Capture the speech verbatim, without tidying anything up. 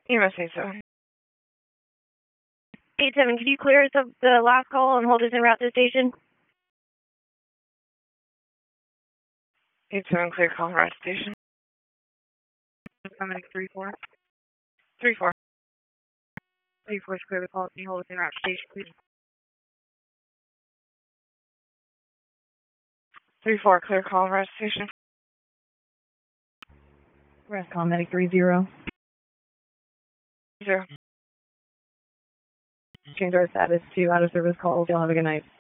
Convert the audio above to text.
You must say so. eight seven, could you clear the, the last call and hold us en route to the station? eight seven, clear call, route station. Coming three four. three four. three four is clear the call. Can you hold us en route to station, please? three four, clear call, route station. Rest call, medic three zero. Zero. Change our status to out of service calls. Y'all have a good night.